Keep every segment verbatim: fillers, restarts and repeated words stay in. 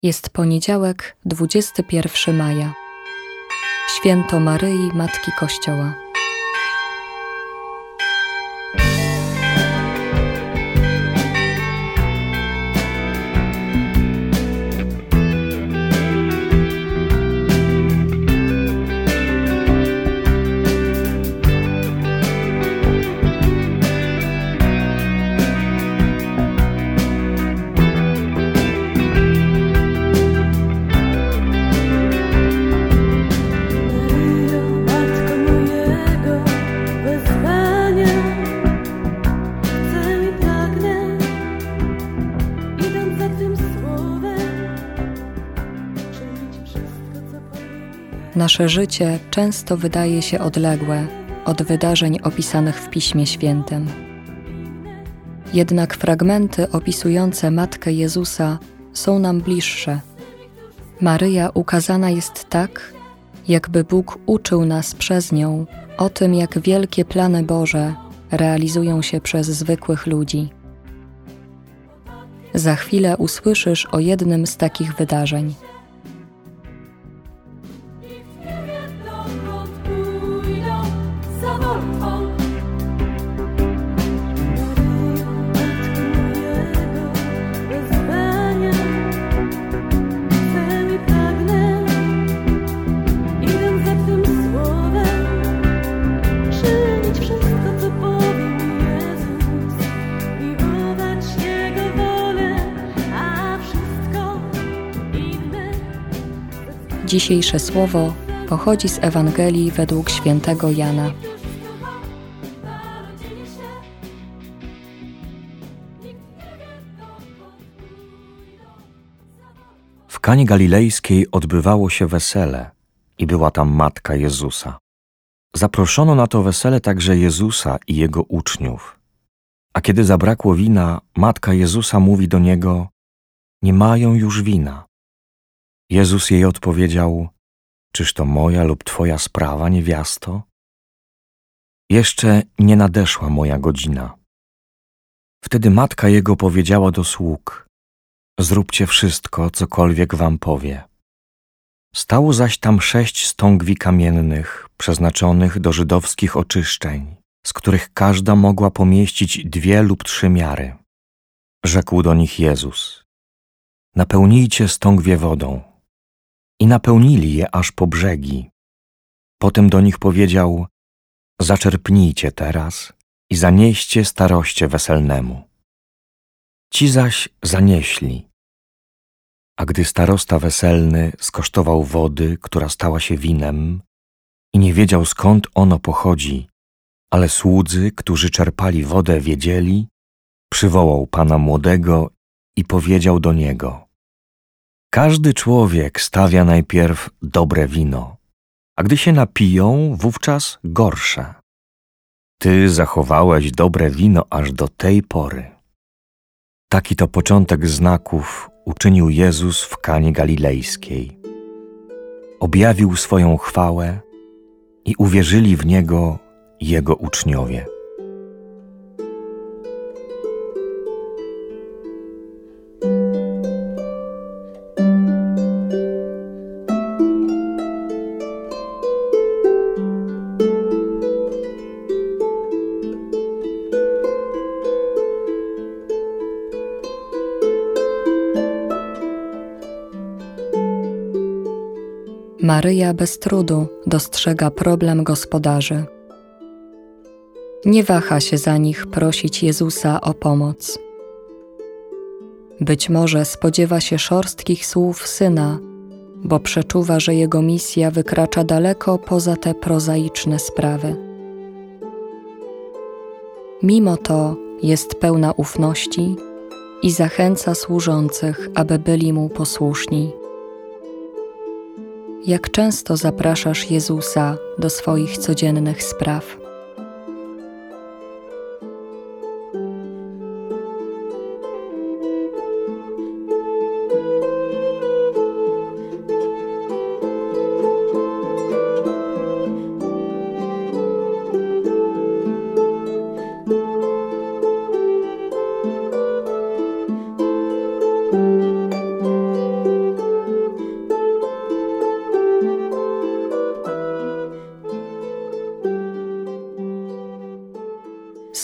Jest poniedziałek, dwudziestego pierwszego maja. Święto Maryi, Matki Kościoła. Nasze życie często wydaje się odległe od wydarzeń opisanych w Piśmie Świętym. Jednak fragmenty opisujące Matkę Jezusa są nam bliższe. Maryja ukazana jest tak, jakby Bóg uczył nas przez nią o tym, jak wielkie plany Boże realizują się przez zwykłych ludzi. Za chwilę usłyszysz o jednym z takich wydarzeń. Dzisiejsze słowo pochodzi z Ewangelii według świętego Jana. W Kanie Galilejskiej odbywało się wesele i była tam matka Jezusa. Zaproszono na to wesele także Jezusa i jego uczniów. A kiedy zabrakło wina, matka Jezusa mówi do niego: nie mają już wina. Jezus jej odpowiedział: czyż to moja lub twoja sprawa, niewiasto? Jeszcze nie nadeszła moja godzina. Wtedy matka jego powiedziała do sług: zróbcie wszystko, cokolwiek wam powie. Stało zaś tam sześć stągwi kamiennych, przeznaczonych do żydowskich oczyszczeń, z których każda mogła pomieścić dwie lub trzy miary. Rzekł do nich Jezus: napełnijcie stągwie wodą. I napełnili je aż po brzegi. Potem do nich powiedział: zaczerpnijcie teraz i zanieście staroście weselnemu. Ci zaś zanieśli. A gdy starosta weselny skosztował wody, która stała się winem, i nie wiedział, skąd ono pochodzi, ale słudzy, którzy czerpali wodę, wiedzieli, przywołał pana młodego i powiedział do niego: każdy człowiek stawia najpierw dobre wino, a gdy się napiją, wówczas gorsze. Ty zachowałeś dobre wino aż do tej pory. Taki to początek znaków uczynił Jezus w Kanie Galilejskiej. Objawił swoją chwałę i uwierzyli w Niego Jego uczniowie. Maryja bez trudu dostrzega problem gospodarzy. Nie waha się za nich prosić Jezusa o pomoc. Być może spodziewa się szorstkich słów Syna, bo przeczuwa, że jego misja wykracza daleko poza te prozaiczne sprawy. Mimo to jest pełna ufności i zachęca służących, aby byli mu posłuszni. Jak często zapraszasz Jezusa do swoich codziennych spraw?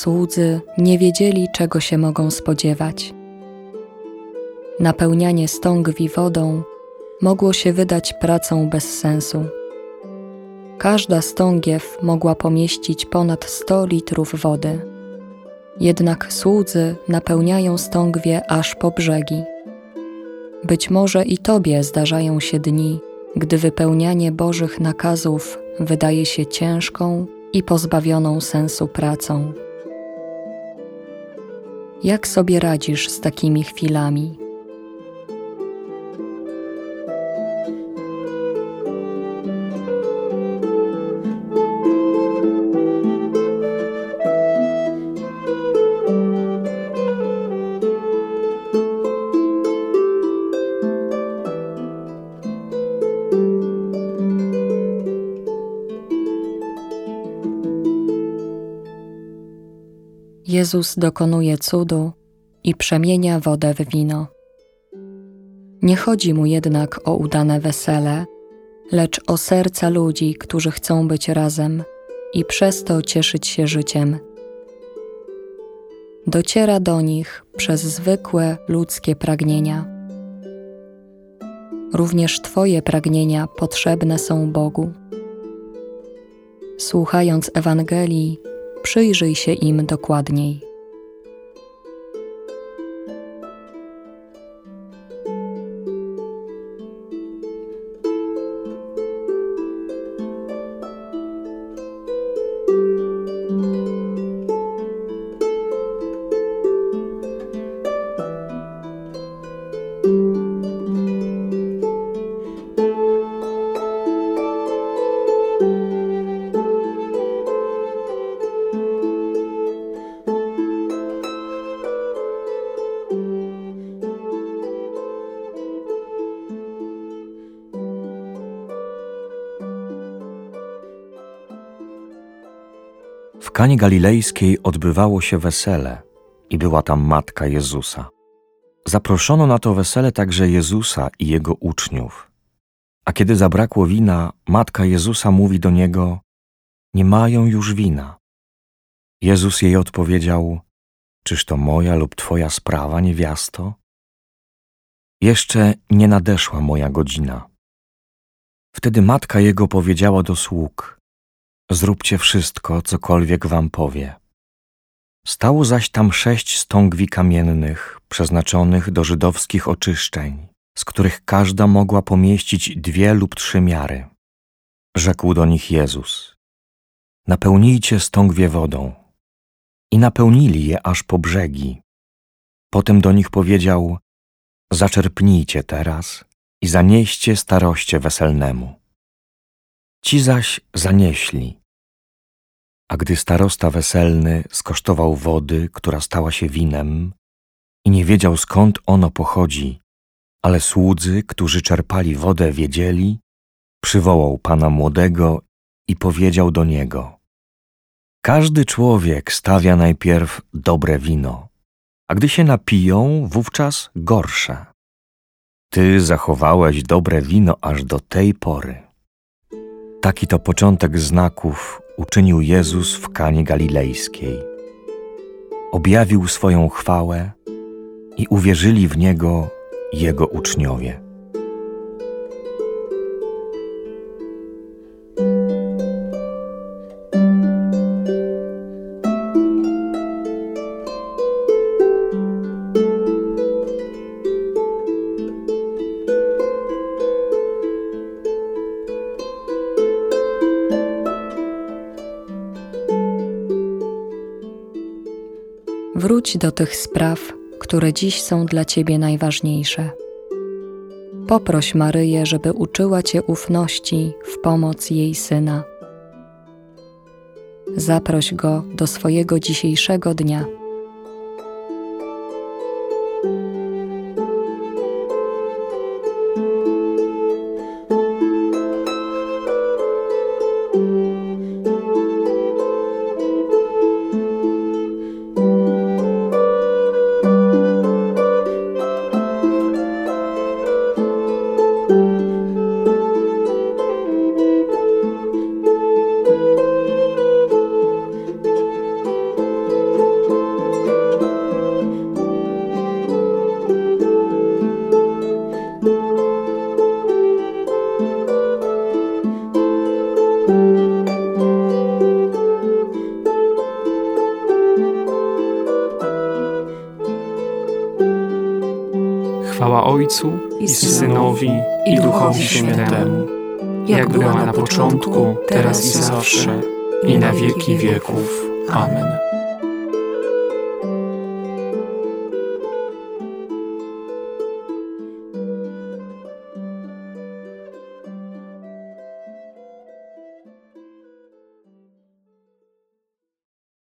słudzy nie wiedzieli, czego się mogą spodziewać. Napełnianie stągwi wodą mogło się wydać pracą bez sensu. Każda stągiew mogła pomieścić ponad sto litrów wody. Jednak słudzy napełniają stągwie aż po brzegi. Być może i Tobie zdarzają się dni, gdy wypełnianie Bożych nakazów wydaje się ciężką i pozbawioną sensu pracą. Jak sobie radzisz z takimi chwilami? Jezus dokonuje cudu i przemienia wodę w wino. Nie chodzi mu jednak o udane wesele, lecz o serca ludzi, którzy chcą być razem i przez to cieszyć się życiem. Dociera do nich przez zwykłe ludzkie pragnienia. Również Twoje pragnienia potrzebne są Bogu. Słuchając Ewangelii, przyjrzyj się im dokładniej. W Kanie Galilejskiej odbywało się wesele i była tam matka Jezusa. Zaproszono na to wesele także Jezusa i Jego uczniów. A kiedy zabrakło wina, matka Jezusa mówi do Niego: nie mają już wina. Jezus jej odpowiedział: czyż to moja lub Twoja sprawa, niewiasto? Jeszcze nie nadeszła moja godzina. Wtedy matka Jego powiedziała do sług: zróbcie wszystko, cokolwiek wam powie. Stało zaś tam sześć stągwi kamiennych, przeznaczonych do żydowskich oczyszczeń, z których każda mogła pomieścić dwie lub trzy miary. Rzekł do nich Jezus: napełnijcie stągwie wodą. I napełnili je aż po brzegi. Potem do nich powiedział: zaczerpnijcie teraz i zanieście staroście weselnemu. Ci zaś zanieśli. A gdy starosta weselny skosztował wody, która stała się winem, i nie wiedział, skąd ono pochodzi, ale słudzy, którzy czerpali wodę, wiedzieli, przywołał pana młodego i powiedział do niego: każdy człowiek stawia najpierw dobre wino, a gdy się napiją, wówczas gorsze. Ty zachowałeś dobre wino aż do tej pory. Taki to początek znaków uczynił Jezus w Kanie Galilejskiej. Objawił swoją chwałę i uwierzyli w Niego Jego uczniowie. Wróć do tych spraw, które dziś są dla Ciebie najważniejsze. Poproś Maryję, żeby uczyła Cię ufności w pomoc jej Syna. Zaproś Go do swojego dzisiejszego dnia. Chwała Ojcu i Synowi i Duchowi Świętemu, jak była na początku, teraz i zawsze, i na wieki wieków. Amen.